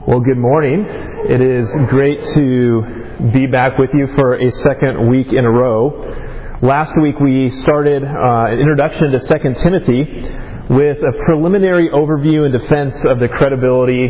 Well, good morning. It is great to be back with you for a second week in a row. Last week we started an introduction to 2 Timothy with a preliminary overview and defense of the credibility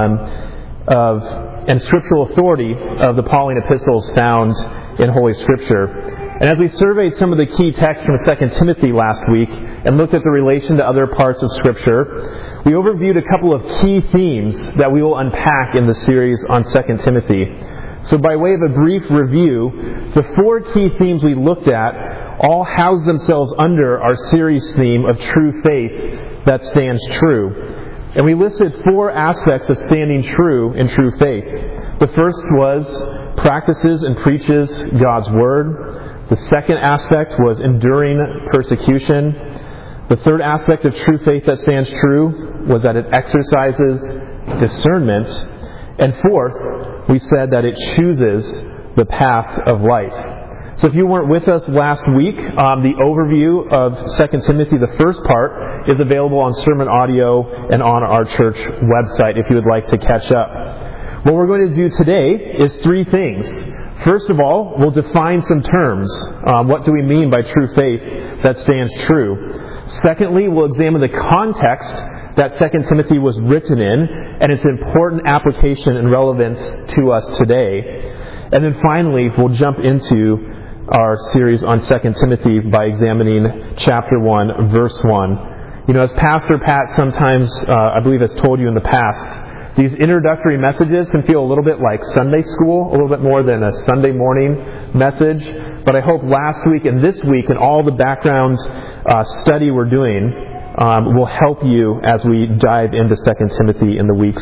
and scriptural authority of the Pauline epistles found in Holy Scripture. And as we surveyed some of the key texts from 2 Timothy last week and looked at the relation to other parts of Scripture, we overviewed a couple of key themes that we will unpack in the series on 2 Timothy. So by way of a brief review, the four key themes we looked at all house themselves under our series theme of true faith that stands true. And we listed four aspects of standing true in true faith. The first was practices and preaches God's Word. The second aspect was enduring persecution. The third aspect of true faith that stands true was that it exercises discernment. And fourth, we said that it chooses the path of life. So if you weren't with us last week, the overview of 2 Timothy, the first part, is available on sermon audio and on our church website if you would like to catch up. What we're going to do today is three things. First of all, we'll define some terms. What do we mean by true faith that stands true? Secondly, we'll examine the context that 2 Timothy was written in and its important application and relevance to us today. And then finally, we'll jump into our series on 2 Timothy by examining chapter 1, verse 1. You know, as Pastor Pat sometimes, I believe, has told you in the past, these introductory messages can feel a little bit like Sunday school, a little bit more than a Sunday morning message. But I hope last week and this week and all the background study we're doing will help you as we dive into 2 Timothy in the weeks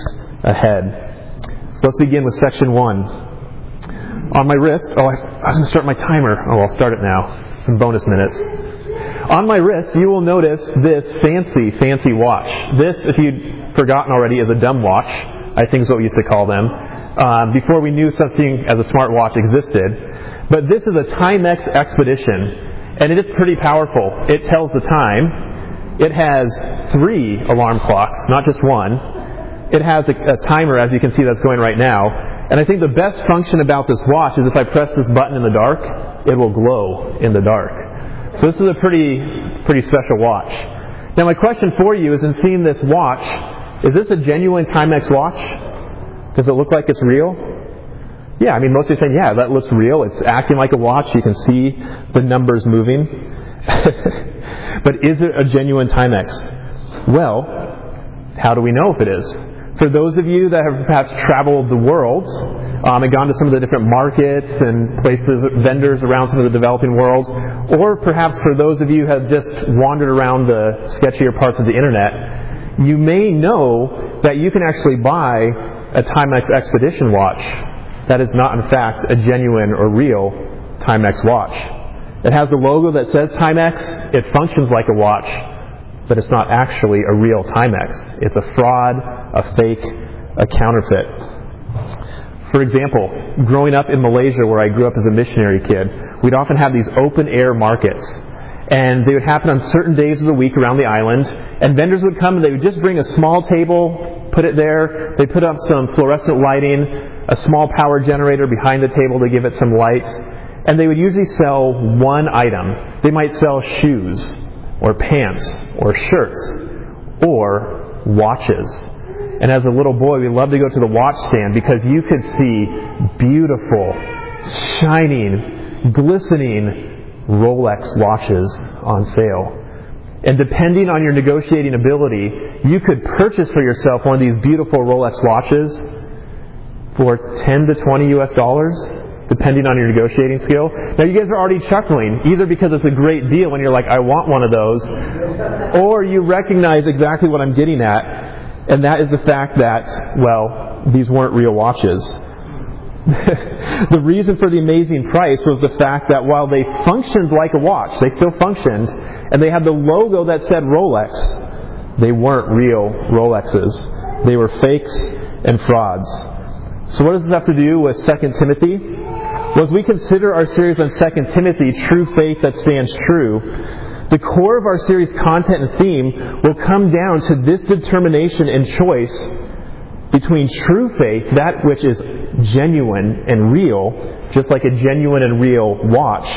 ahead. So let's begin with section 1. On my wrist, I was going to start my timer. I'll start it now. Some bonus minutes. On my wrist, you will notice this fancy watch. This, if you'd forgotten already, is a dumb watch, I think is what we used to call them, before we knew something as a smartwatch existed. But this is a Timex Expedition, and it is pretty powerful. It tells the time. It has 3 alarm clocks, not just one. It has a timer, as you can see, that's going right now. And I think the best function about this watch is if I press this button in the dark, it will glow in the dark. So this is a pretty special watch. Now my question for you is, in seeing this watch, is this a genuine Timex watch? Does it look like it's real? Yeah, I mean, most people are saying, yeah, that looks real. It's acting like a watch. You can see the numbers moving. But is it a genuine Timex? Well, how do we know if it is? For those of you that have perhaps traveled the world and gone to some of the different markets and places, vendors around some of the developing world, or perhaps for those of you who have just wandered around the sketchier parts of the internet, you may know that you can actually buy a Timex Expedition watch that is not, in fact, a genuine or real Timex watch. It has the logo that says Timex. It functions like a watch, but it's not actually a real Timex. It's a fraud, a fake, a counterfeit. For example, growing up in Malaysia, where I grew up as a missionary kid, we'd often have these open-air markets. And they would happen on certain days of the week around the island. And vendors would come and they would just bring a small table, put it there. They'd put up some fluorescent lighting, a small power generator behind the table to give it some light. And they would usually sell one item. They might sell shoes, or pants, or shirts, or watches. And as a little boy, we loved to go to the watch stand because you could see beautiful, shining, glistening Rolex watches on sale. And depending on your negotiating ability, you could purchase for yourself one of these beautiful Rolex watches for $10 to $20 depending on your negotiating skill. Now you guys are already chuckling, either because it's a great deal and you're like, I want one of those, or you recognize exactly what I'm getting at. And that is the fact that, well, these weren't real watches. The reason for the amazing price was the fact that while they functioned like a watch, they still functioned, and they had the logo that said Rolex, they weren't real Rolexes. They were fakes and frauds. So what does this have to do with 2 Timothy? Well, as we consider our series on 2 Timothy, True Faith That Stands True, the core of our series content and theme will come down to this determination and choice between true faith, that which is genuine and real, just like a genuine and real watch,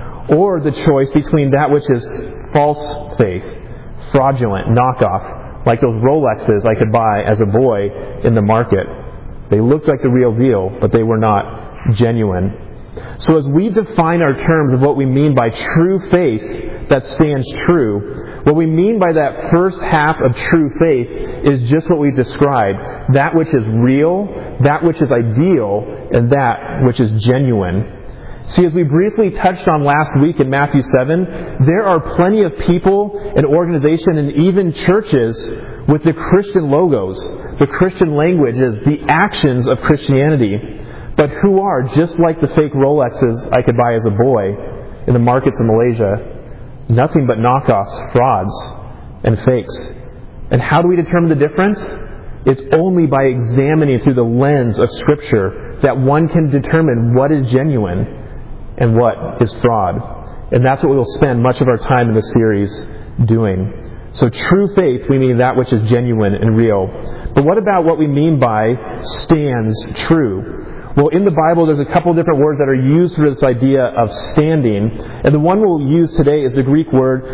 or the choice between that which is false faith, fraudulent, knockoff, like those Rolexes I could buy as a boy in the market. They looked like the real deal, but they were not genuine. So as we define our terms of what we mean by true faith that stands true, what we mean by that first half of true faith is just what we've described. That which is real, that which is ideal, and that which is genuine. See, as we briefly touched on last week in Matthew 7, there are plenty of people and organizations and even churches with the Christian logos, the Christian languages, the actions of Christianity, but who are just like the fake Rolexes I could buy as a boy in the markets of Malaysia, nothing but knockoffs, frauds, and fakes. And how do we determine the difference? It's only by examining through the lens of Scripture that one can determine what is genuine and what is fraud. And that's what we will spend much of our time in this series doing. So true faith, we mean that which is genuine and real. But what about what we mean by stands true? Well, in the Bible, there's a couple different words that are used for this idea of standing. And the one we'll use today is the Greek word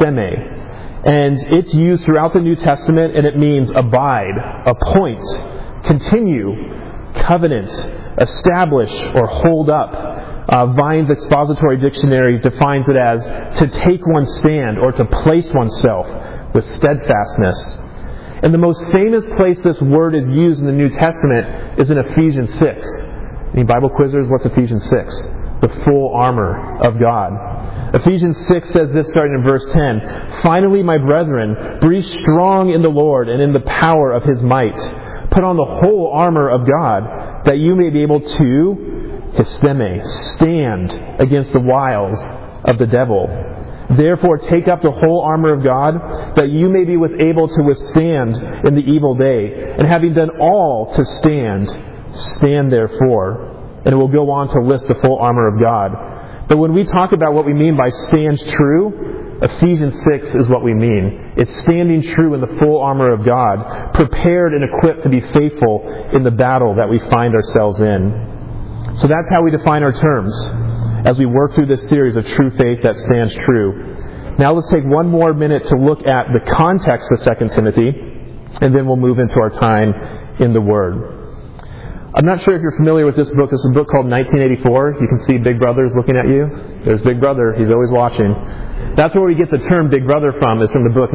histeme. And it's used throughout the New Testament, and it means abide, appoint, continue, covenant, establish, or hold up. Vine's Expository Dictionary defines it as to take one's stand or to place oneself with steadfastness. And the most famous place this word is used in the New Testament is in Ephesians 6. Any Bible quizzers? What's Ephesians 6? The full armor of God. Ephesians 6 says this starting in verse 10. Finally, my brethren, be strong in the Lord and in the power of His might. Put on the whole armor of God, that you may be able to, histeme, stand against the wiles of the devil. Therefore, take up the whole armor of God, that you may be able to withstand in the evil day. And having done all to stand, stand therefore. And it will go on to list the full armor of God. But when we talk about what we mean by stands true, Ephesians 6 is what we mean. It's standing true in the full armor of God, prepared and equipped to be faithful in the battle that we find ourselves in. So that's how we define our terms as we work through this series of true faith that stands true. Now let's take one more minute to look at the context of 2 Timothy, and then we'll move into our time in the Word. I'm not sure if you're familiar with this book. This is a book called 1984. You can see Big Brother's looking at you. There's Big Brother. He's always watching. That's where we get the term Big Brother from, is from the book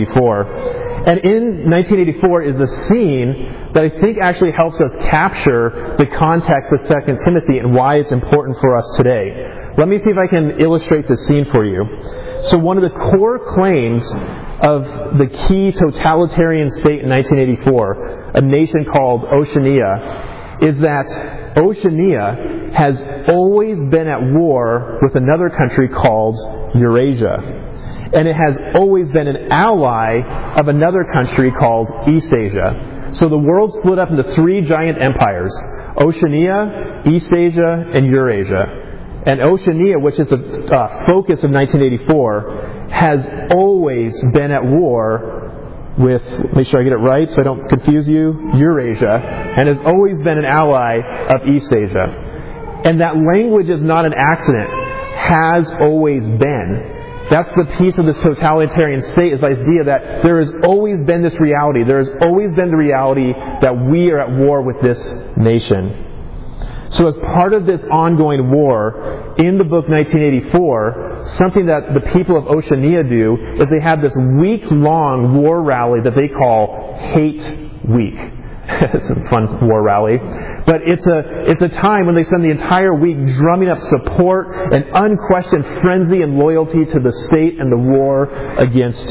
1984. And in 1984 is a scene that I think actually helps us capture the context of 2 Timothy and why it's important for us today. Let me see if I can illustrate this scene for you. So one of the core claims of the key totalitarian state in 1984, a nation called Oceania, is that Oceania has always been at war with another country called Eurasia. And it has always been an ally of another country called East Asia. So the world split up into three giant empires: Oceania, East Asia, and Eurasia. And Oceania, which is the focus of 1984, has always been at war with, make sure I get it right so I don't confuse you, Eurasia, and has always been an ally of East Asia. And that language is not an accident. Has always been. That's the piece of this totalitarian state, is the idea that there has always been this reality. There has always been the reality that we are at war with this nation. So as part of this ongoing war, in the book 1984, something that the people of Oceania do is they have this week-long war rally that they call Hate Week. It's a fun war rally. But it's a time when they spend the entire week drumming up support and unquestioned frenzy and loyalty to the state and the war against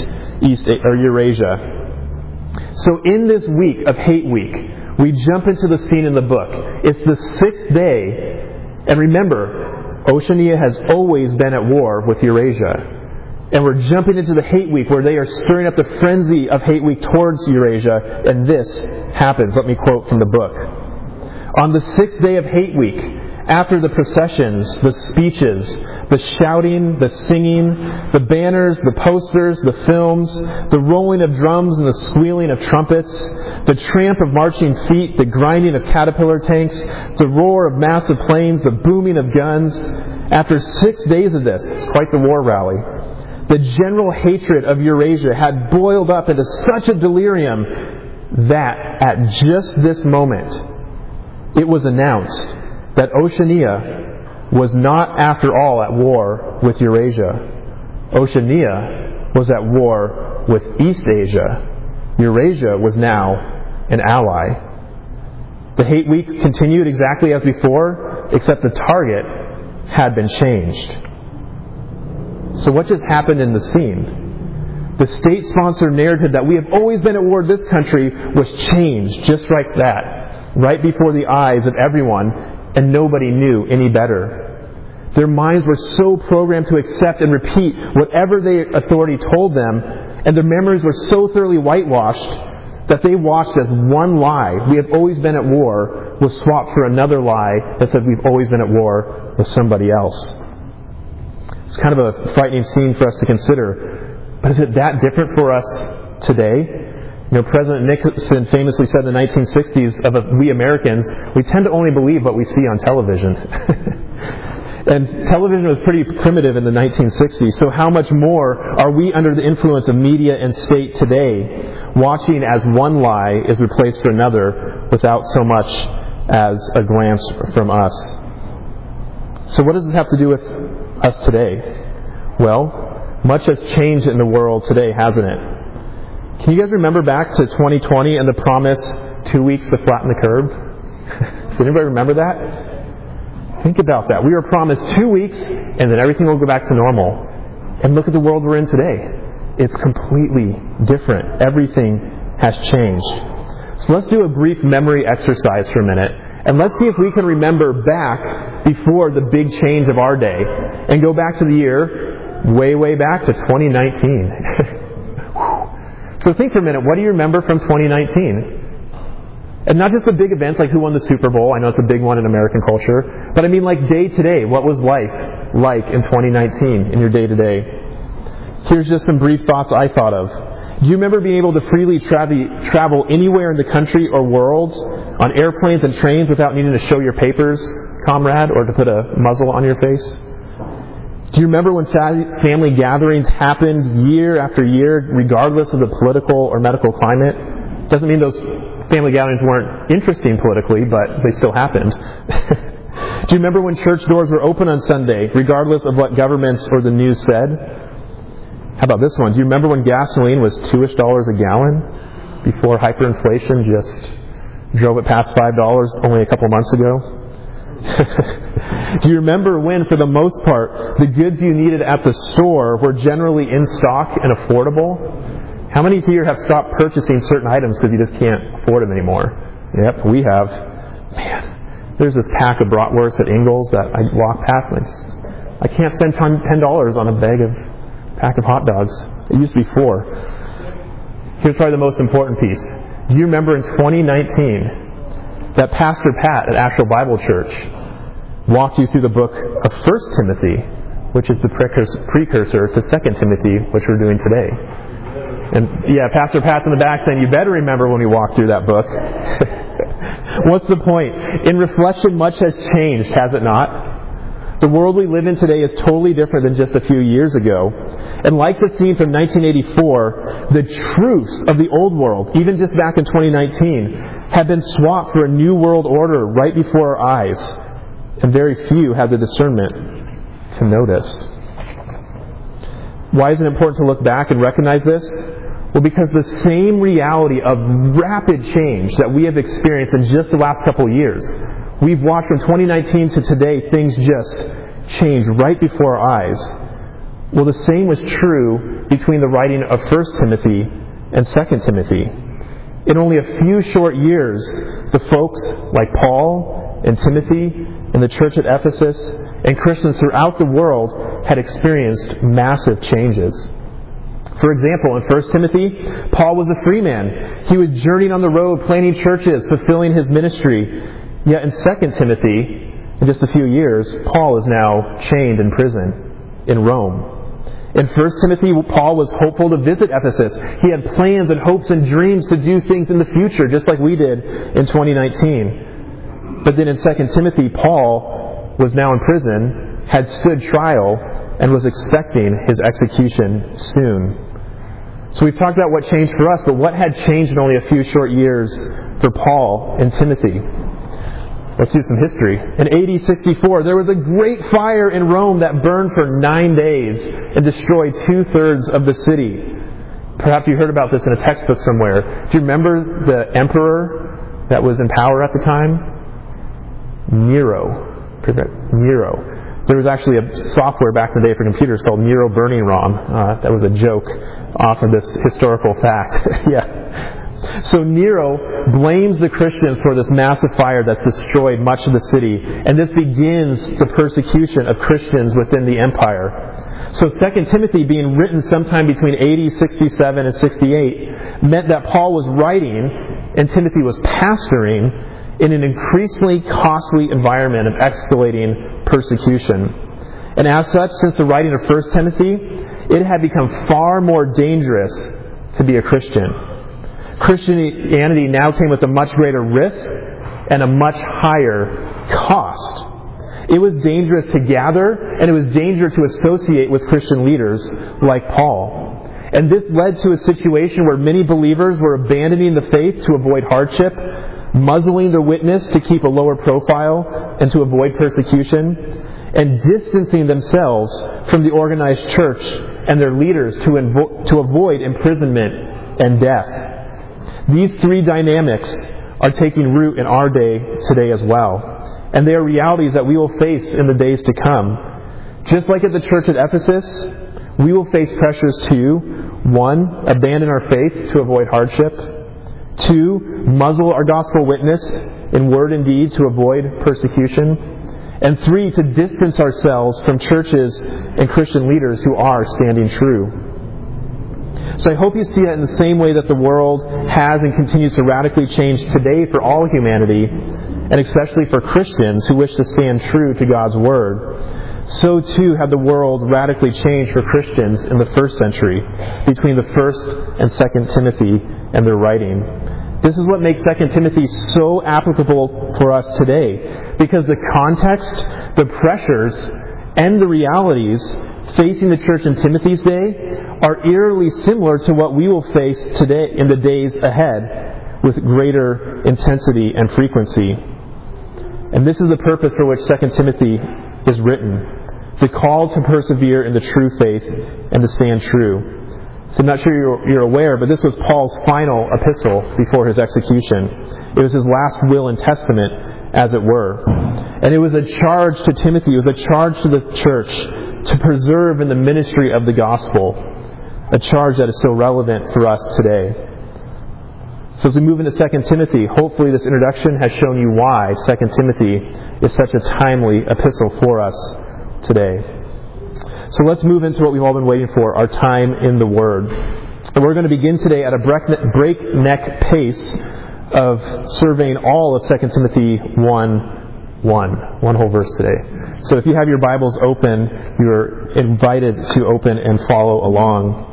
Eurasia. So in this week of Hate Week, we jump into the scene in the book. It's the 6th day. And remember, Oceania has always been at war with Eurasia. And we're jumping into the Hate Week, where they are stirring up the frenzy of Hate Week towards Eurasia. And this happens. Let me quote from the book. On the 6th day of Hate Week, after the processions, the speeches, the shouting, the singing, the banners, the posters, the films, the rolling of drums and the squealing of trumpets, the tramp of marching feet, the grinding of caterpillar tanks, the roar of massive planes, the booming of guns, after 6 days of this, it's quite the war rally, the general hatred of Eurasia had boiled up into such a delirium that at just this moment it was announced that Oceania was not after all at war with Eurasia. Oceania was at war with East Asia. Eurasia was now an ally. The hate week continued exactly as before, except the target had been changed. So what just happened in the scene? The state-sponsored narrative that we have always been at war with this country was changed just like that, right before the eyes of everyone, and nobody knew any better. Their minds were so programmed to accept and repeat whatever their authority told them, and their memories were so thoroughly whitewashed that they watched as one lie, we have always been at war, was swapped for another lie that said we've always been at war with somebody else. It's kind of a frightening scene for us to consider. But is it that different for us today? You know, President Nixon famously said in the 1960s of we Americans, we tend to only believe what we see on television. And television was pretty primitive in the 1960s, so how much more are we under the influence of media and state today, watching as one lie is replaced for another without so much as a glance from us? So what does it have to do with us today? Well, much has changed in the world today, hasn't it? Can you guys remember back to 2020 and the promise 2 weeks to flatten the curve? Does anybody remember that? Think about that. We were promised 2 weeks and then everything will go back to normal. And look at the world we're in today. It's completely different. Everything has changed. So let's do a brief memory exercise for a minute. And let's see if we can remember back before the big change of our day. And go back to the year way back to 2019. So think for a minute. What do you remember from 2019? And not just the big events like who won the Super Bowl. I know it's a big one in American culture. But I mean like day to day. What was life like in 2019 in your day to day? Here's just some brief thoughts I thought of. Do you remember being able to freely travel anywhere in the country or world on airplanes and trains without needing to show your papers, comrade, or to put a muzzle on your face? Do you remember when family gatherings happened year after year regardless of the political or medical climate? Doesn't mean those family gatherings weren't interesting politically, but they still happened. Do you remember when church doors were open on Sunday, regardless of what governments or the news said? How about this one? Do you remember when gasoline was $2-ish a gallon before hyperinflation just drove it past $5 only a couple months ago? Do you remember when, for the most part, the goods you needed at the store were generally in stock and affordable? How many here have stopped purchasing certain items because you just can't afford them anymore? Yep, we have. Man, there's this pack of bratwurst at Ingles that I walk past and I can't spend $10 on a pack of hot dogs. It used to be $4. Here's probably the most important piece. Do you remember in 2019 that Pastor Pat at Asheville Bible Church walked you through the book of 1 Timothy, which is the precursor to 2 Timothy, which we're doing today? And yeah, Pastor Pat's in the back saying, you better remember when we walked through that book. What's the point? In reflection, much has changed, has it not? The world we live in today is totally different than just a few years ago. And like the theme from 1984, the truths of the old world, even just back in 2019, have been swapped for a new world order right before our eyes. And very few have the discernment to notice. Why is it important to look back and recognize this? Well, because the same reality of rapid change that we have experienced in just the last couple of years, we've watched from 2019 to today, things just change right before our eyes. Well, the same was true between the writing of 1 Timothy and 2 Timothy. In only a few short years, the folks like Paul and Timothy and the church at Ephesus and Christians throughout the world had experienced massive changes. For example, in 1 Timothy, Paul was a free man. He was journeying on the road, planting churches, fulfilling his ministry. Yet in 2 Timothy, in just a few years, Paul is now chained in prison in Rome. In 1 Timothy, Paul was hopeful to visit Ephesus. He had plans and hopes and dreams to do things in the future, just like we did in 2019. But then in 2 Timothy, Paul was now in prison, had stood trial, and was expecting his execution soon. So we've talked about what changed for us, but what had changed in only a few short years for Paul and Timothy? Let's do some history. In AD 64, there was a great fire in Rome that burned for 9 days and destroyed 2/3 of the city. Perhaps you heard about this in a textbook somewhere. Do you remember the emperor that was in power at the time? Nero. There was actually a software back in the day for computers called Nero Burning ROM. That was a joke off of this historical fact. Yeah. So Nero blames the Christians for this massive fire that's destroyed much of the city. And this begins the persecution of Christians within the empire. So 2 Timothy, being written sometime between AD 67 and 68, meant that Paul was writing and Timothy was pastoring in an increasingly costly environment of escalating persecution. And as such, since the writing of 1 Timothy, it had become far more dangerous to be a Christian. Christianity now came with a much greater risk and a much higher cost. It was dangerous to gather, and it was dangerous to associate with Christian leaders like Paul. And this led to a situation where many believers were abandoning the faith to avoid hardship, muzzling their witness to keep a lower profile and to avoid persecution, and distancing themselves from the organized church and their leaders to avoid imprisonment and death. These three dynamics are taking root in our day today as well. And they are realities that we will face in the days to come. Just like at the church at Ephesus, we will face pressures to, 1, abandon our faith to avoid hardship. 2, muzzle our gospel witness in word and deed to avoid persecution. And 3, to distance ourselves from churches and Christian leaders who are standing true. So I hope you see that in the same way that the world has and continues to radically change today for all humanity, and especially for Christians who wish to stand true to God's Word, so too had the world radically changed for Christians in the first century, between the 1st and 2nd Timothy and their writing. This is what makes 2 Timothy so applicable for us today, because the context, the pressures, and the realities facing the church in Timothy's day are eerily similar to what we will face today in the days ahead, with greater intensity and frequency. And this is the purpose for which 2 Timothy is written: the call to persevere in the true faith and to stand true. So I'm not sure you're aware, but this was Paul's final epistle before his execution. It was his last will and testament, as it were. And it was a charge to Timothy, it was a charge to the church to preserve in the ministry of the gospel, a charge that is so relevant for us today. So as we move into 2 Timothy, hopefully this introduction has shown you why 2 Timothy is such a timely epistle for us today. So let's move into what we've all been waiting for, our time in the Word. And we're going to begin today at a breakneck pace of surveying all of 2 Timothy 1 whole verse today. So if you have your Bibles open, you're invited to open and follow along.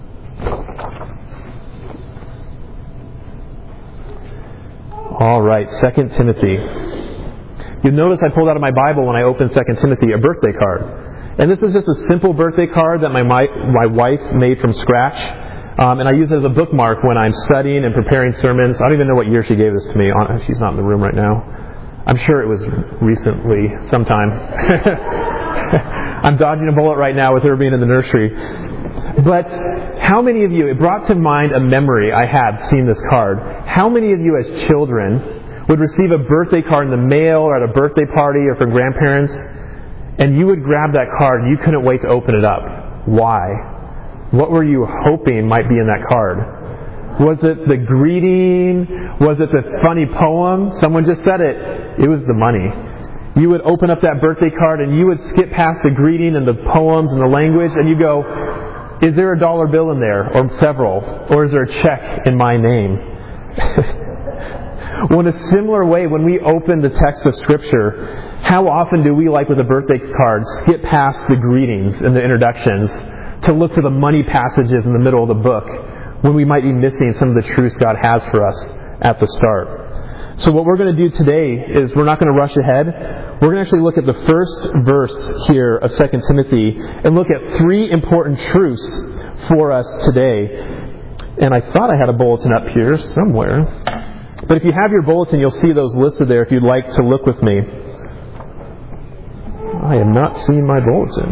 All right, 2 Timothy. You'll notice I pulled out of my Bible when I opened 2 Timothy a birthday card. And this is just a simple birthday card that my wife made from scratch. And I use it as a bookmark when I'm studying and preparing sermons. I don't even know what year she gave this to me. She's not in the room right now. I'm sure it was recently, sometime. I'm dodging a bullet right now with her being in the nursery. But how many of you, it brought to mind a memory I had seeing this card. How many of you as children would receive a birthday card in the mail or at a birthday party or from grandparents, and you would grab that card and you couldn't wait to open it up? Why? What were you hoping might be in that card? Was it the greeting? Was it the funny poem? Someone just said it. It was the money. You would open up that birthday card and you would skip past the greeting and the poems and the language and you go, is there a dollar bill in there? Or several? Or is there a check in my name? Well, in a similar way, when we open the text of Scripture, how often do we, like with a birthday card, skip past the greetings and the introductions to look for the money passages in the middle of the book when we might be missing some of the truths God has for us at the start? So what we're going to do today is we're not going to rush ahead. We're going to actually look at the first verse here of 2 Timothy and look at three important truths for us today. And I thought I had a bulletin up here somewhere. But if you have your bulletin, you'll see those listed there if you'd like to look with me. I am not seeing my bulletin.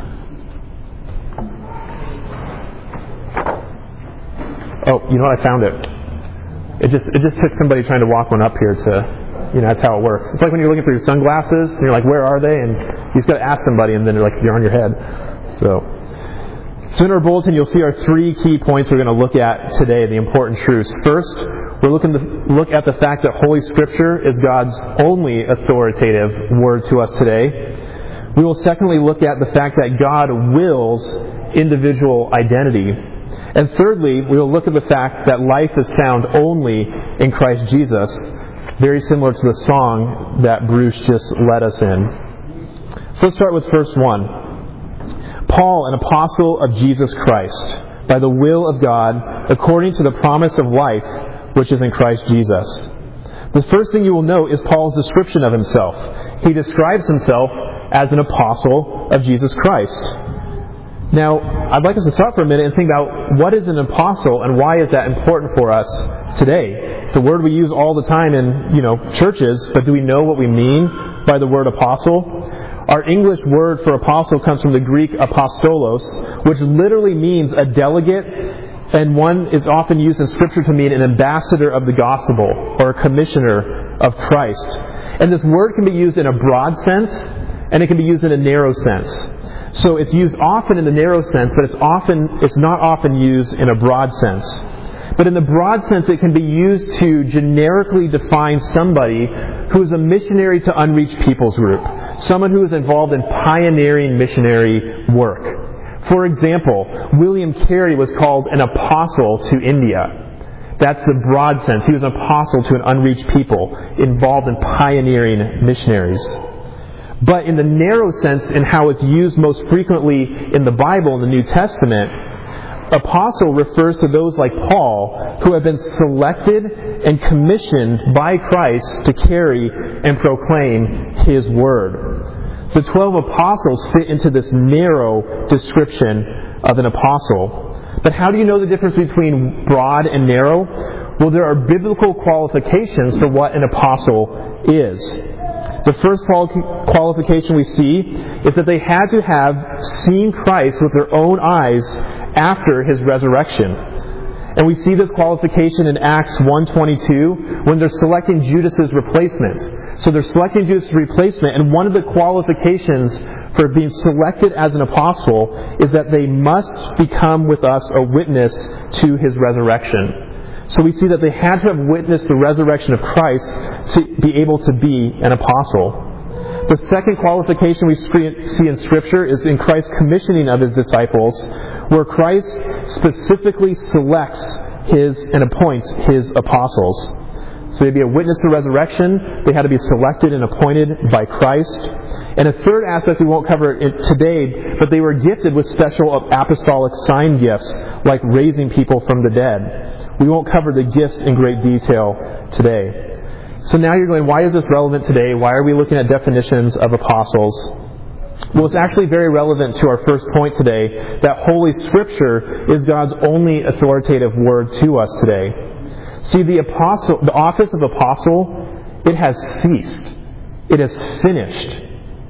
Oh, you know what? I found it. It just took somebody trying to walk one up here to, that's how it works. It's like when you're looking for your sunglasses, and you're like, where are they? And you just got to ask somebody, and then they're like, you're on your head. So in our bulletin, you'll see our three key points we're going to look at today, the important truths. First, we're looking to look at the fact that Holy Scripture is God's only authoritative word to us today. We will secondly look at the fact that God wills individual identity. And thirdly, we will look at the fact that life is found only in Christ Jesus, very similar to the song that Bruce just led us in. So let's start with verse 1. Paul, an apostle of Jesus Christ, by the will of God, according to the promise of life, which is in Christ Jesus. The first thing you will note is Paul's description of himself. He describes himself as an apostle of Jesus Christ. Now, I'd like us to stop for a minute and think about what is an apostle and why is that important for us today. It's a word we use all the time in, churches, but do we know what we mean by the word apostle? Our English word for apostle comes from the Greek apostolos, which literally means a delegate, and one is often used in Scripture to mean an ambassador of the gospel or a commissioner of Christ. And this word can be used in a broad sense, and it can be used in a narrow sense. So it's used often in the narrow sense, but it's not often used in a broad sense. But in the broad sense, it can be used to generically define somebody who is a missionary to unreached peoples group, someone who is involved in pioneering missionary work. For example, William Carey was called an apostle to India. That's the broad sense. He was an apostle to an unreached people, involved in pioneering missionaries. But in the narrow sense, in how it's used most frequently in the Bible, in the New Testament, apostle refers to those like Paul who have been selected and commissioned by Christ to carry and proclaim His Word. The 12 apostles fit into this narrow description of an apostle. But how do you know the difference between broad and narrow? Well, there are biblical qualifications for what an apostle is. The first qualification we see is that they had to have seen Christ with their own eyes after His resurrection. And we see this qualification in Acts 1:22 when they're selecting Judas's replacement. So they're selecting Judas' replacement, and one of the qualifications for being selected as an apostle is that they must become with us a witness to His resurrection. So we see that they had to have witnessed the resurrection of Christ to be able to be an apostle. The second qualification we see in Scripture is in Christ's commissioning of His disciples, where Christ specifically selects and appoints His apostles. So they'd be a witness to resurrection, they had to be selected and appointed by Christ. And a third aspect we won't cover today, but they were gifted with special apostolic sign gifts, like raising people from the dead. We won't cover the gifts in great detail today. So now you're going, why is this relevant today? Why are we looking at definitions of apostles? Well, it's actually very relevant to our first point today, that Holy Scripture is God's only authoritative word to us today. See, the office of apostle, it has ceased. It has finished.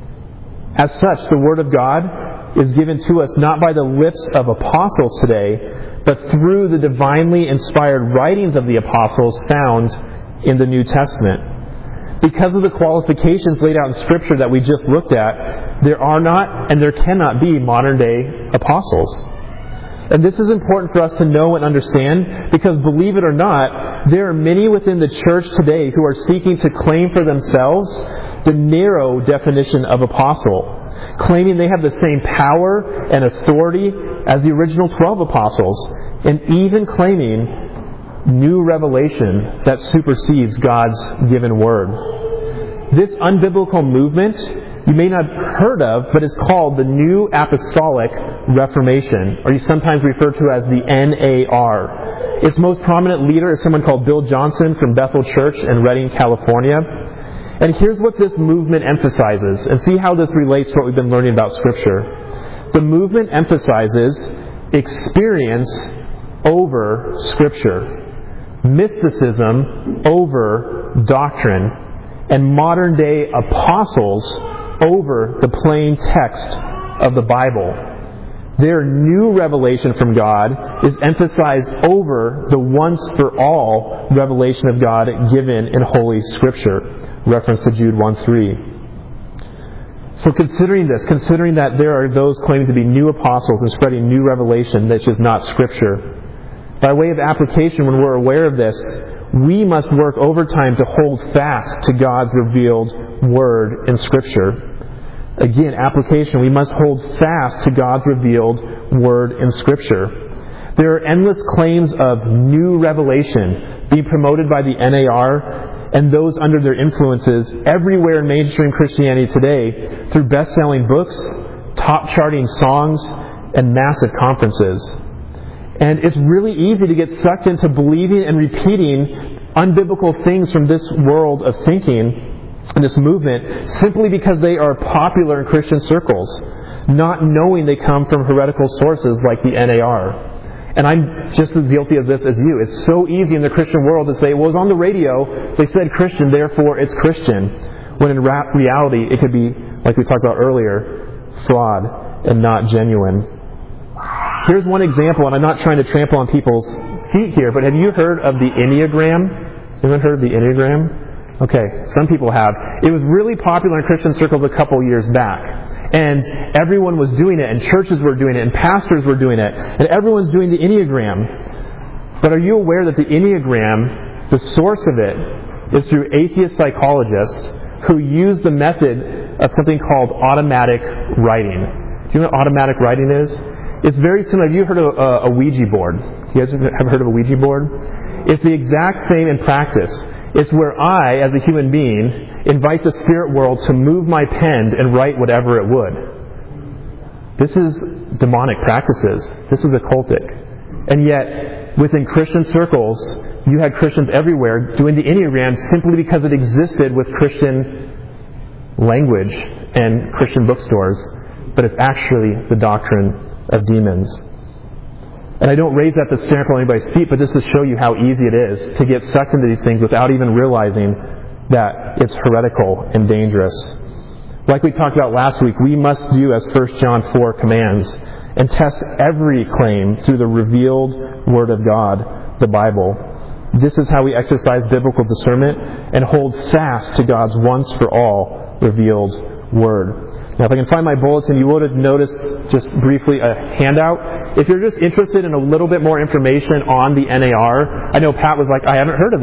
As such, the Word of God is given to us not by the lips of apostles today, but through the divinely inspired writings of the apostles found in the New Testament. Because of the qualifications laid out in Scripture that we just looked at, there are not and there cannot be modern-day apostles. And this is important for us to know and understand, because believe it or not, there are many within the church today who are seeking to claim for themselves the narrow definition of apostle, claiming they have the same power and authority as the original 12 apostles, and even claiming new revelation that supersedes God's given word. This unbiblical movement you may not have heard of, but is called the New Apostolic Reformation, or you sometimes refer to as the NAR. Its most prominent leader is someone called Bill Johnson from Bethel Church in Redding, California. And here's what this movement emphasizes, and see how this relates to what we've been learning about Scripture. The movement emphasizes experience over Scripture, mysticism over doctrine, and modern-day apostles over the plain text of the Bible. Their new revelation from God is emphasized over the once-for-all revelation of God given in Holy Scripture. Reference to Jude 1:3. So considering that there are those claiming to be new apostles and spreading new revelation that is not Scripture, by way of application, when we're aware of this, we must work overtime to hold fast to God's revealed Word in Scripture. Again, application, we must hold fast to God's revealed Word in Scripture. There are endless claims of new revelation being promoted by the NAR and those under their influences everywhere in mainstream Christianity today through best-selling books, top-charting songs, and massive conferences. And it's really easy to get sucked into believing and repeating unbiblical things from this world of thinking and this movement simply because they are popular in Christian circles, not knowing they come from heretical sources like the NAR. And I'm just as guilty of this as you. It's so easy in the Christian world to say, well, it was on the radio, they said Christian, therefore it's Christian. When in reality, it could be, like we talked about earlier, fraud and not genuine. Here's one example, and I'm not trying to trample on people's feet here, but have you heard of the Enneagram? Has anyone heard of the Enneagram? Okay, some people have. It was really popular in Christian circles a couple years back. And everyone was doing it, and churches were doing it, and pastors were doing it, and everyone's doing the Enneagram. But are you aware that the Enneagram, the source of it, is through atheist psychologists who use the method of something called automatic writing? Do you know what automatic writing is? It's very similar. Have you heard of a Ouija board? You guys have heard of a Ouija board? It's the exact same in practice. It's where I, as a human being, invite the spirit world to move my pen and write whatever it would. This is demonic practices. This is occultic. And yet, within Christian circles, you had Christians everywhere doing the Enneagram simply because it existed with Christian language and Christian bookstores. But it's actually the doctrine of demons. And I don't raise that to trample on anybody's feet, but just to show you how easy it is to get sucked into these things without even realizing that it's heretical and dangerous. Like we talked about last week, we must do as 1 John 4 commands and test every claim through the revealed Word of God, the Bible. This is how we exercise biblical discernment and hold fast to God's once-for-all revealed Word. Now, if I can find my bulletin, you would have noticed just briefly a handout. If you're just interested in a little bit more information on the NAR, I know Pat was like, I haven't heard of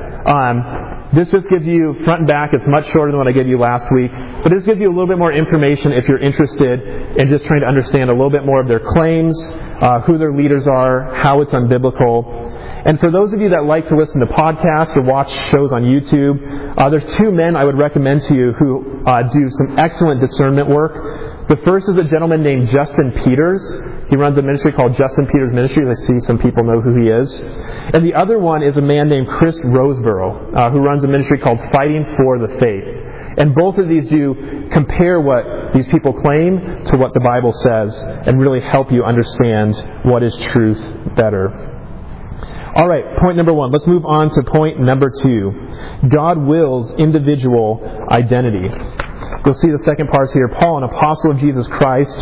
that. This just gives you front and back. It's much shorter than what I gave you last week. But this gives you a little bit more information if you're interested in just trying to understand a little bit more of their claims, who their leaders are, how it's unbiblical. And for those of you that like to listen to podcasts or watch shows on YouTube, there's two men I would recommend to you who do some excellent discernment work. The first is a gentleman named Justin Peters. He runs a ministry called Justin Peters Ministries. I see some people know who he is. And the other one is a man named Chris Roseborough, who runs a ministry called Fighting for the Faith. And both of these do compare what these people claim to what the Bible says and really help you understand what is truth better. All right, point number 1. Let's move on to point number 2. God wills individual identity. You'll see the second part here. Paul, an apostle of Jesus Christ,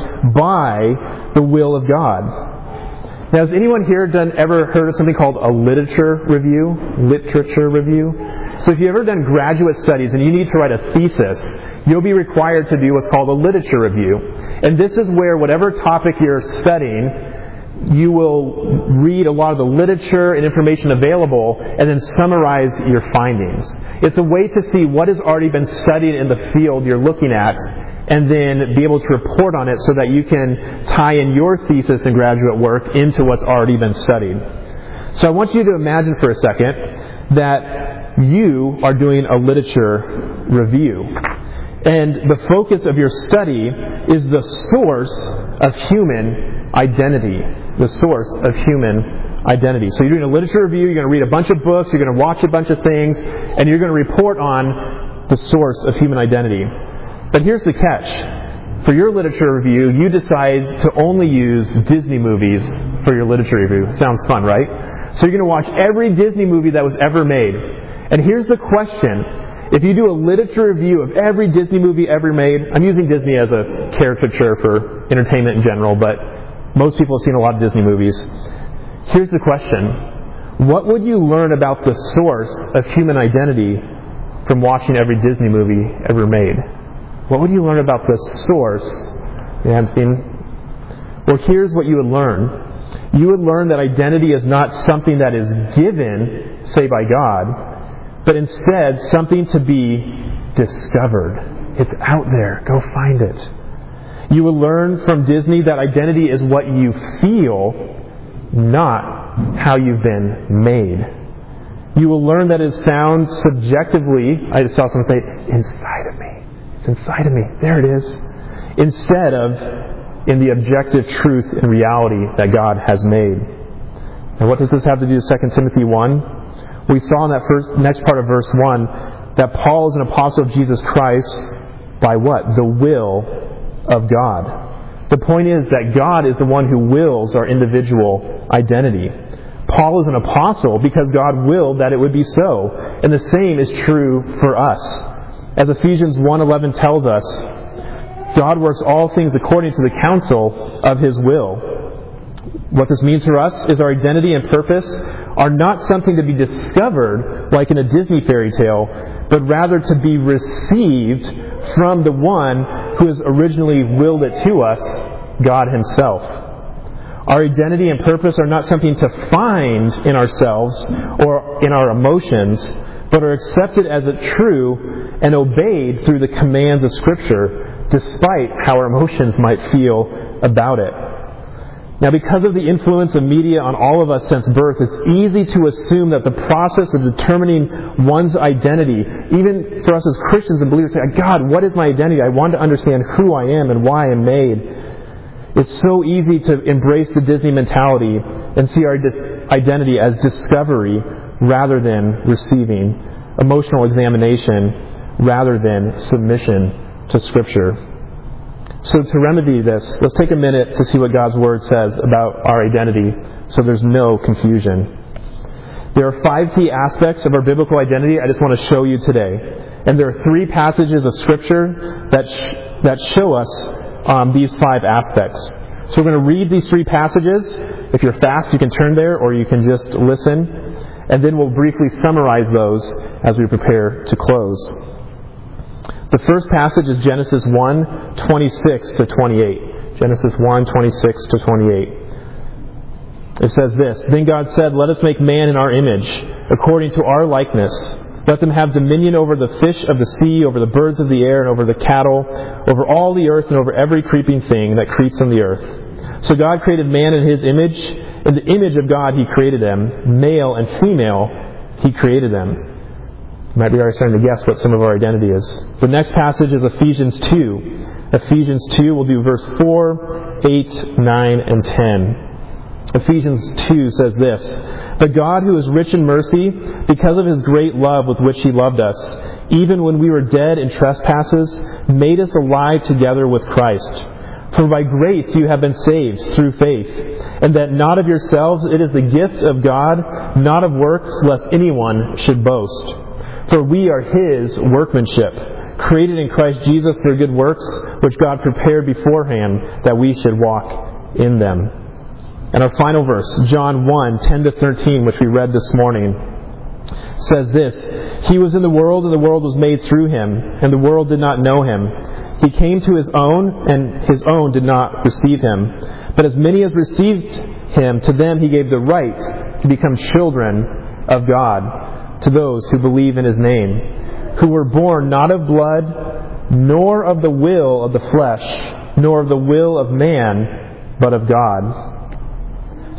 by the will of God. Now, has anyone here ever heard of something called a literature review? Literature review? So if you've ever done graduate studies and you need to write a thesis, you'll be required to do what's called a literature review. And this is where whatever topic you're studying, you will read a lot of the literature and information available and then summarize your findings. It's a way to see what has already been studied in the field you're looking at and then be able to report on it so that you can tie in your thesis and graduate work into what's already been studied. So I want you to imagine for a second that you are doing a literature review. And the focus of your study is the source of human identity. The source of human identity. So you're doing a literature review, you're going to read a bunch of books, you're going to watch a bunch of things, and you're going to report on the source of human identity. But here's the catch. For your literature review, you decide to only use Disney movies for your literature review. Sounds fun, right? So you're going to watch every Disney movie that was ever made. And here's the question. If you do a literature review of every Disney movie ever made, I'm using Disney as a caricature for entertainment in general, but most people have seen a lot of Disney movies. Here's the question. What would you learn about the source of human identity from watching every Disney movie ever made? What would you learn about the source? You haven't seen? Well, here's what you would learn. You would learn that identity is not something that is given, say, by God, but instead something to be discovered. It's out there. Go find it. You will learn from Disney that identity is what you feel, not how you've been made. You will learn that it is found subjectively. I just saw someone say, inside of me. It's inside of me. There it is. Instead of in the objective truth and reality that God has made. And what does this have to do with 2 Timothy 1? We saw in that next part of verse 1 that Paul is an apostle of Jesus Christ by what? The will of God. The point is that God is the one who wills our individual identity. Paul is an apostle because God willed that it would be so. And the same is true for us. As Ephesians 1:11 tells us, God works all things according to the counsel of His will. What this means for us is our identity and purpose are not something to be discovered like in a Disney fairy tale, but rather to be received from the one who has originally willed it to us, God Himself. Our identity and purpose are not something to find in ourselves or in our emotions, but are accepted as a true and obeyed through the commands of Scripture, despite how our emotions might feel about it. Now, because of the influence of media on all of us since birth, it's easy to assume that the process of determining one's identity, even for us as Christians and believers, say, God, what is my identity? I want to understand who I am and why I'm made. It's so easy to embrace the Disney mentality and see our identity as discovery rather than receiving, emotional examination rather than submission to Scripture. So to remedy this, let's take a minute to see what God's Word says about our identity so there's no confusion. There are 5 key aspects of our biblical identity I just want to show you today. And there are 3 passages of Scripture that show us these 5 aspects. So we're going to read these 3 passages. If you're fast, you can turn there or you can just listen. And then we'll briefly summarize those as we prepare to close. The first passage is Genesis 1:26 to 28. Genesis 1:26 to 28. It says this, Then God said, Let us make man in our image, according to our likeness. Let them have dominion over the fish of the sea, over the birds of the air, and over the cattle, over all the earth, and over every creeping thing that creeps on the earth. So God created man in His image. In the image of God He created them. Male and female He created them. You might be already starting to guess what some of our identity is. The next passage is Ephesians 2. Ephesians 2, we'll do verse 4, 8, 9, and 10. Ephesians 2 says this, But God, who is rich in mercy, because of His great love with which He loved us, even when we were dead in trespasses, made us alive together with Christ. For by grace you have been saved through faith, and that not of yourselves, it is the gift of God, not of works, lest anyone should boast. For we are His workmanship, created in Christ Jesus for good works, which God prepared beforehand that we should walk in them. And our final verse, John 1:10 to 13, which we read this morning, says this, He was in the world, and the world was made through Him, and the world did not know Him. He came to His own, and His own did not receive Him. But as many as received Him, to them He gave the right to become children of God, to those who believe in His name, who were born not of blood, nor of the will of the flesh, nor of the will of man, but of God.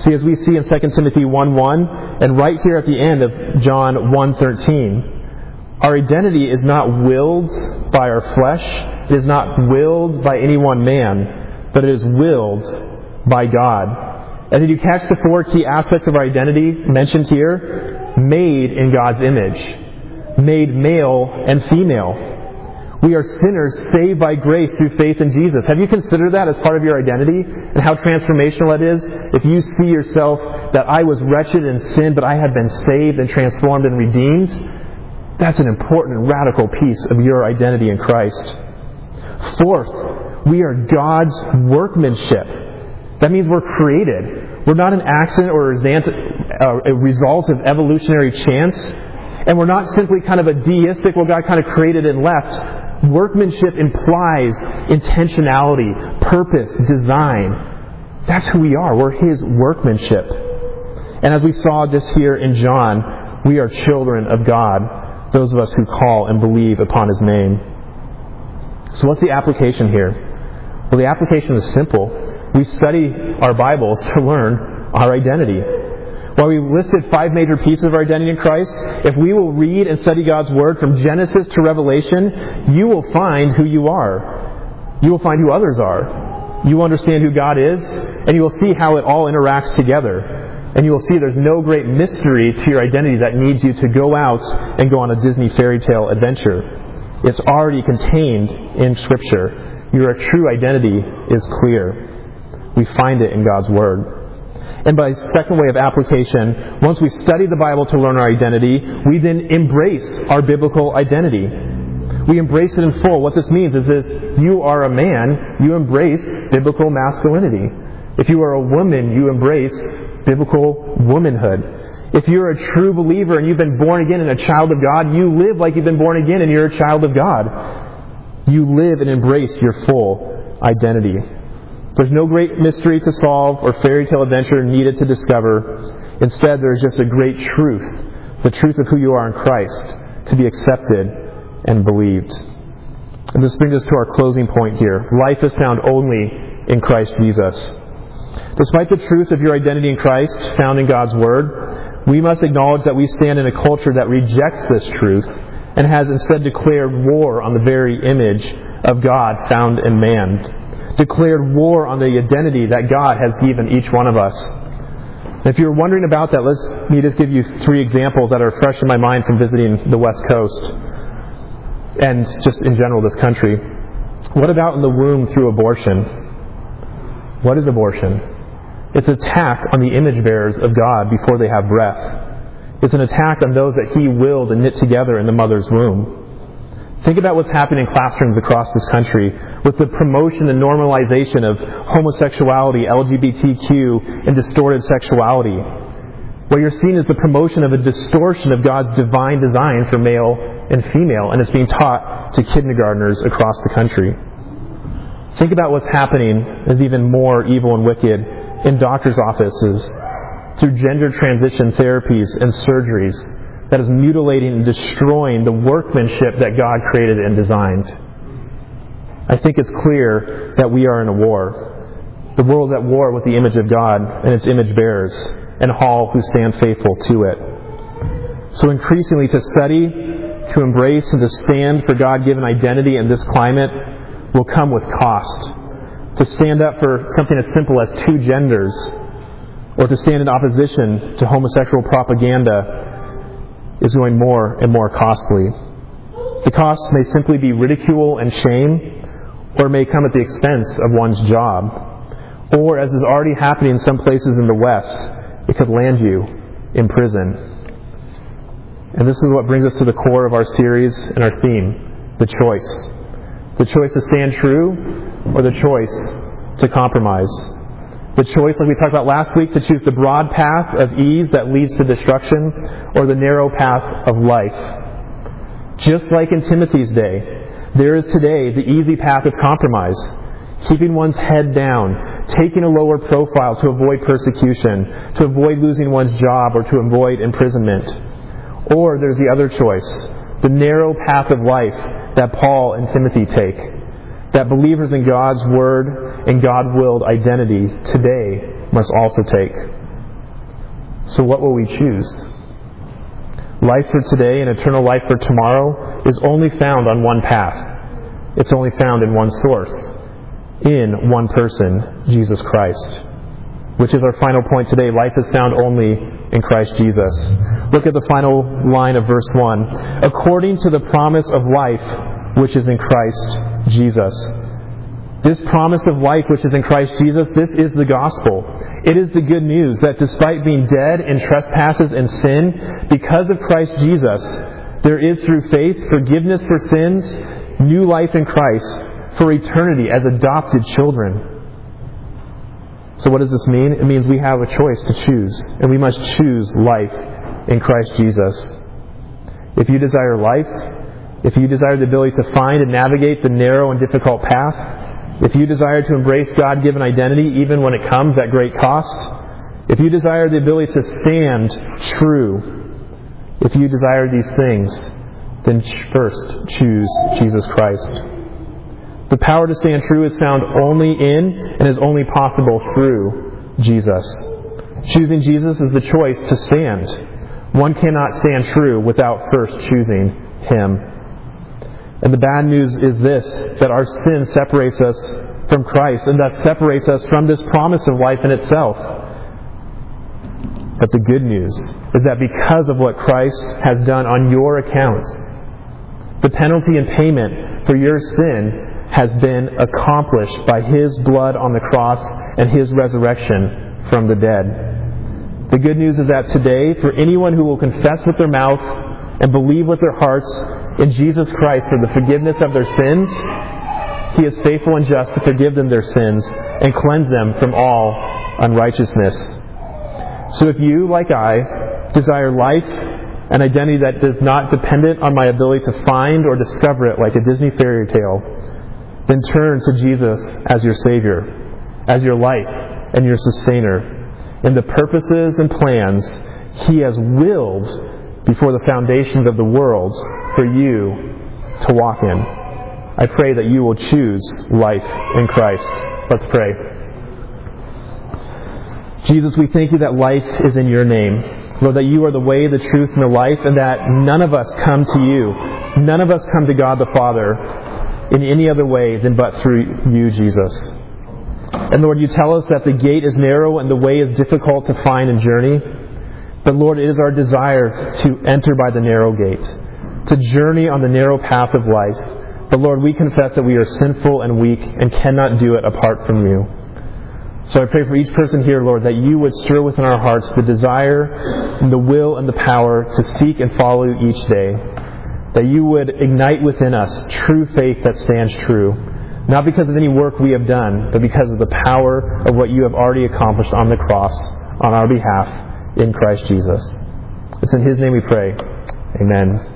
See, as we see in 2 Timothy 1:1, and right here at the end of John 1:13, our identity is not willed by our flesh, it is not willed by any one man, but it is willed by God. And did you catch the 4 key aspects of our identity mentioned here? Made in God's image. Made male and female. We are sinners saved by grace through faith in Jesus. Have you considered that as part of your identity and how transformational it is? If you see yourself that I was wretched in sin, but I have been saved and transformed and redeemed, that's an important and radical piece of your identity in Christ. Fourth, we are God's workmanship. That means we're created. We're not an accident or a result of evolutionary chance. And we're not simply kind of a deistic, well, God kind of created and left. Workmanship implies intentionality, purpose, design. That's who we are. We're His workmanship. And as we saw just here in John, we are children of God, those of us who call and believe upon His name. So what's the application here? Well, the application is simple. We study our Bibles to learn our identity. While we listed 5 major pieces of our identity in Christ, if we will read and study God's Word from Genesis to Revelation, you will find who you are. You will find who others are. You will understand who God is, and you will see how it all interacts together. And you will see there's no great mystery to your identity that needs you to go out and go on a Disney fairy tale adventure. It's already contained in Scripture. Your true identity is clear. We find it in God's Word. And by second way of application, once we study the Bible to learn our identity, we then embrace our biblical identity. We embrace it in full. What this means is this: you are a man, you embrace biblical masculinity. If you are a woman, you embrace biblical womanhood. If you're a true believer and you've been born again and a child of God, you live like you've been born again and you're a child of God. You live and embrace your full identity. There's no great mystery to solve or fairy tale adventure needed to discover. Instead, there's just a great truth, the truth of who you are in Christ, to be accepted and believed. And this brings us to our closing point here. Life is found only in Christ Jesus. Despite the truth of your identity in Christ found in God's Word, we must acknowledge that we stand in a culture that rejects this truth and has instead declared war on the very image of God found in man. Declared war on the identity that God has given each one of us. And if you're wondering about that, let me just give you 3 examples that are fresh in my mind from visiting the West Coast and just in general this country. What about in the womb through abortion? What is abortion? It's an attack on the image bearers of God before they have breath. It's an attack on those that He willed and knit together in the mother's womb. Think about what's happening in classrooms across this country with the promotion and normalization of homosexuality, LGBTQ, and distorted sexuality. What you're seeing is the promotion of a distortion of God's divine design for male and female, and it's being taught to kindergartners across the country. Think about what's happening as even more evil and wicked in doctors' offices through gender transition therapies and surgeries that is mutilating and destroying the workmanship that God created and designed. I think it's clear that we are in a war. The world is at war with the image of God and its image bearers and all who stand faithful to it. So increasingly to study, to embrace, and to stand for God-given identity in this climate will come with cost. To stand up for something as simple as 2 genders, or to stand in opposition to homosexual propaganda, is going more and more costly. The costs may simply be ridicule and shame, or may come at the expense of one's job. Or, as is already happening in some places in the West, it could land you in prison. And this is what brings us to the core of our series and our theme, the choice. The choice to stand true, or the choice to compromise. The choice, like we talked about last week, to choose the broad path of ease that leads to destruction, or the narrow path of life. Just like in Timothy's day, there is today the easy path of compromise, keeping one's head down, taking a lower profile to avoid persecution, to avoid losing one's job, or to avoid imprisonment. Or there's the other choice, the narrow path of life that Paul and Timothy take, that believers in God's Word and God-willed identity today must also take. So what will we choose? Life for today and eternal life for tomorrow is only found on one path. It's only found in one source, in one person, Jesus Christ. Which is our final point today. Life is found only in Christ Jesus. Look at the final line of verse 1. According to the promise of life which is in Christ Jesus. This promise of life which is in Christ Jesus, this is the gospel. It is the good news that despite being dead in trespasses and sin, because of Christ Jesus, there is through faith forgiveness for sins, new life in Christ, for eternity as adopted children. So what does this mean? It means we have a choice to choose, and we must choose life in Christ Jesus. If you desire life, if you desire the ability to find and navigate the narrow and difficult path, if you desire to embrace God-given identity even when it comes at great cost, if you desire the ability to stand true, if you desire these things, then first choose Jesus Christ. The power to stand true is found only in and is only possible through Jesus. Choosing Jesus is the choice to stand. One cannot stand true without first choosing Him. And the bad news is this, that our sin separates us from Christ and thus separates us from this promise of life in itself. But the good news is that because of what Christ has done on your account, the penalty and payment for your sin has been accomplished by His blood on the cross and His resurrection from the dead. The good news is that today, for anyone who will confess with their mouth and believe with their hearts in Jesus Christ for the forgiveness of their sins, He is faithful and just to forgive them their sins and cleanse them from all unrighteousness. So if you, like I, desire life, an identity that is not dependent on my ability to find or discover it like a Disney fairy tale, then turn to Jesus as your Savior, as your life and your sustainer, in the purposes and plans He has willed before the foundations of the world for you to walk in. I pray that you will choose life in Christ. Let's pray. Jesus, we thank You that life is in Your name. Lord, that You are the way, the truth, and the life, and that none of us come to You. None of us come to God the Father in any other way than but through You, Jesus. And Lord, You tell us that the gate is narrow and the way is difficult to find and journey. But Lord, it is our desire to enter by the narrow gate, to journey on the narrow path of life. But Lord, we confess that we are sinful and weak and cannot do it apart from You. So I pray for each person here, Lord, that You would stir within our hearts the desire and the will and the power to seek and follow You each day. That You would ignite within us true faith that stands true, not because of any work we have done, but because of the power of what You have already accomplished on the cross on our behalf in Christ Jesus. It's in His name we pray. Amen.